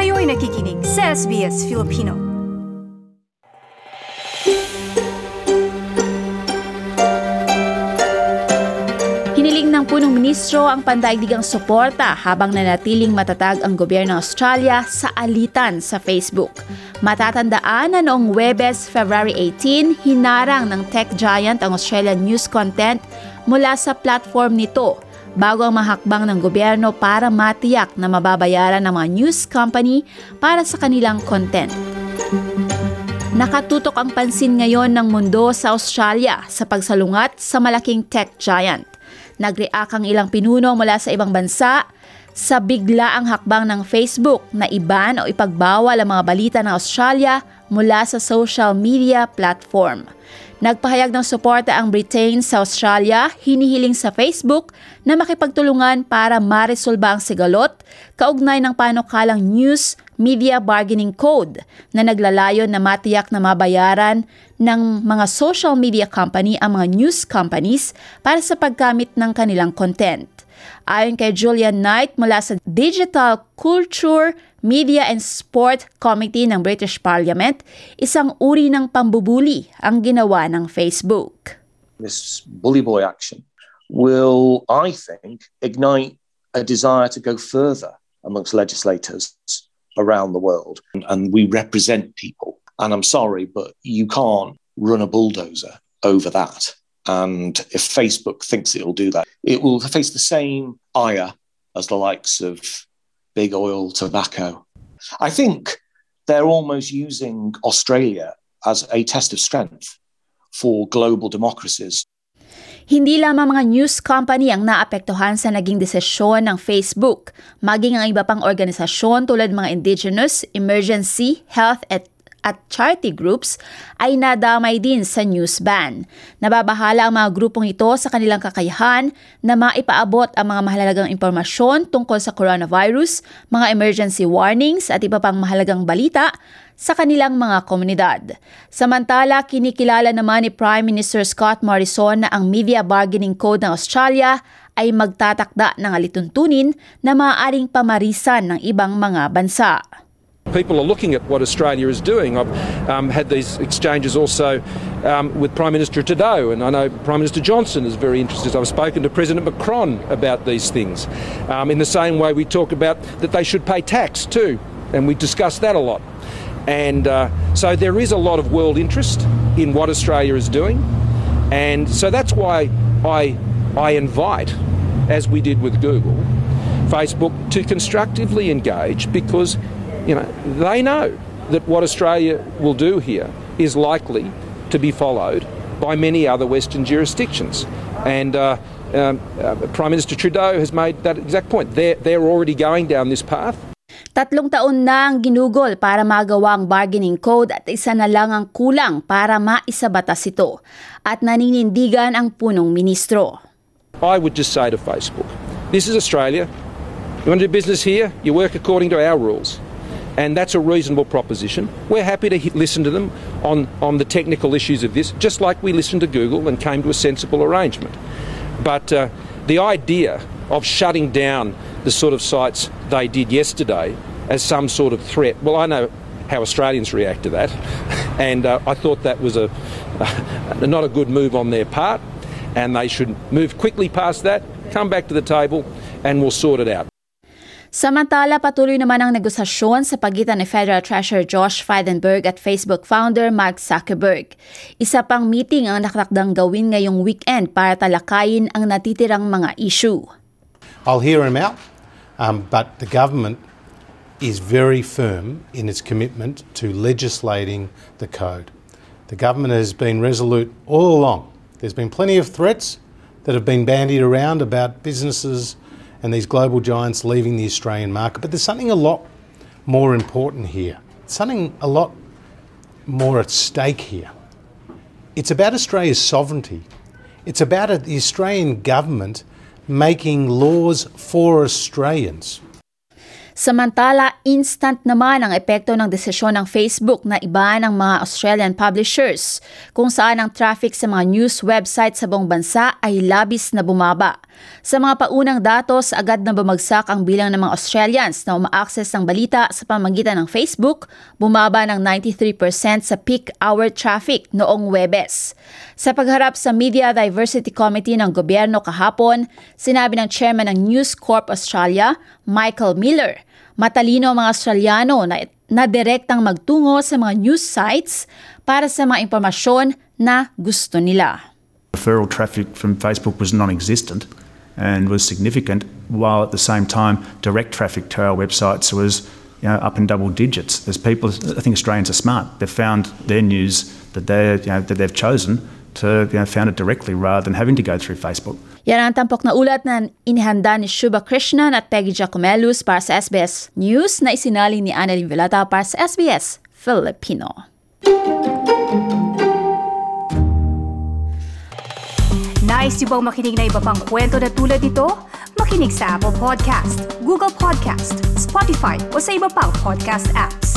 Kayo'y nakikinig sa SBS Filipino. Hiniling ng punong ministro ang pandaigdigang suporta habang nanatiling matatag ang gobyerno ng Australia sa alitan sa Facebook. Matatandaan na noong Huwebes, February 18, hinarang ng tech giant ang Australian news content mula sa platform nito bago ang mahakbang ng gobyerno para matiyak na mababayaran ng mga news company para sa kanilang content. Nakatutok ang pansin ngayon ng mundo sa Australia sa pagsalungat sa malaking tech giant. Nag-react ang ilang pinuno mula sa ibang bansa sa biglaang hakbang ng Facebook na iban o ipagbawal ang mga balita ng Australia mula sa social media platform. Nagpahayag ng suporta ang Britain sa Australia, hinihiling sa Facebook na makipagtulungan para maresolba ang sigalot kaugnay ng panukalang News Media Bargaining Code na naglalayon na matiyak na mabayaran ng mga social media company ang mga news companies para sa paggamit ng kanilang content. Ayon kay Julian Knight mula sa Digital Culture, Media and Sport Committee ng British Parliament, isang uri ng pambubuli ang ginawa ng Facebook. This bully boy action will, I think, ignite a desire to go further amongst legislators around the world. And we represent people. And I'm sorry, but you can't run a bulldozer over that. And if Facebook thinks it'll do that, it will face the same ire as the likes of big oil, tobacco. I think they're almost using Australia as a test of strength for global democracies. Hindi lamang mga news company ang naapektuhan sa naging desisyon ng Facebook, maging ang iba pang organisasyon tulad mga indigenous, emergency, health at charity groups ay nadamay din sa news ban. Nababahala ang mga grupong ito sa kanilang kakayahan na maipaabot ang mga mahalagang impormasyon tungkol sa coronavirus, mga emergency warnings at iba pang mahalagang balita sa kanilang mga komunidad. Samantala, kinikilala naman ni Prime Minister Scott Morrison na ang Media Bargaining Code ng Australia ay magtatakda ng alituntunin na maaaring pamarisan ng ibang mga bansa. People are looking at what Australia is doing. I've had these exchanges also with Prime Minister Trudeau, and I know Prime Minister Johnson is very interested. I've spoken to President Macron about these things. In the same way we talk about that they should pay tax too, and we discuss that a lot. And so there is a lot of world interest in what Australia is doing, and so that's why I invite, as we did with Google, Facebook to constructively engage, because they know that what Australia will do here is likely to be followed by many other Western jurisdictions. And Prime Minister Trudeau has made that exact point. They're already going down this path. 3 taon na ang ginugol para magawa ang bargaining code at isa na lang ang kulang para maisabatas ito. At naninindigan ang punong ministro. I would just say to Facebook, this is Australia. You want to do business here? You work according to our rules. And that's a reasonable proposition. We're happy to listen to them on the technical issues of this, just like we listened to Google and came to a sensible arrangement. But the idea of shutting down the sort of sites they did yesterday as some sort of threat, well, I know how Australians react to that, and I thought that was not a good move on their part, and they should move quickly past that, come back to the table, and we'll sort it out. Samantala, patuloy naman ang negosasyon sa pagitan ni Federal Treasurer Josh Frydenberg at Facebook founder Mark Zuckerberg. Isa pang meeting ang nakatakdang gawin ngayong weekend para talakayin ang natitirang mga issue. I'll hear him out, but the government is very firm in its commitment to legislating the code. The government has been resolute all along. There's been plenty of threats that have been bandied around about businesses and these global giants leaving the Australian market. But there's something a lot more important here, something a lot more at stake here. It's about Australia's sovereignty. It's about the Australian government making laws for Australians. Samantala, instant naman ang epekto ng desisyon ng Facebook na iba ng mga Australian publishers, kung saan ang traffic sa mga news website sa buong bansa ay labis na bumaba. Sa mga paunang datos, agad na bumagsak ang bilang ng mga Australians na uma-access ng balita sa pamamagitan ng Facebook, bumaba ng 93% sa peak hour traffic noong Huwebes. Sa pagharap sa Media Diversity Committee ng gobyerno kahapon, sinabi ng chairman ng News Corp Australia, Michael Miller, matalino ang mga Australiano na direktang magtungo sa mga news sites para sa mga impormasyon na gusto nila. Referral traffic from Facebook was non-existent and was significant, while at the same time direct traffic to our websites was up in double digits. As people, I think Australians are smart. They've found their news that they've chosen to found it directly rather than having to go through Facebook. Yan ang tampok na ulat na inihanda ni Shubha Krishnan at Peggy Giacomelus para sa SBS News na isinalin ni Annalyn Vilata para sa SBS Filipino. Nice yung bang makinig na iba pang kwento na tulad ito? Makinig sa Apple Podcast, Google Podcast, Spotify o sa iba pang podcast apps.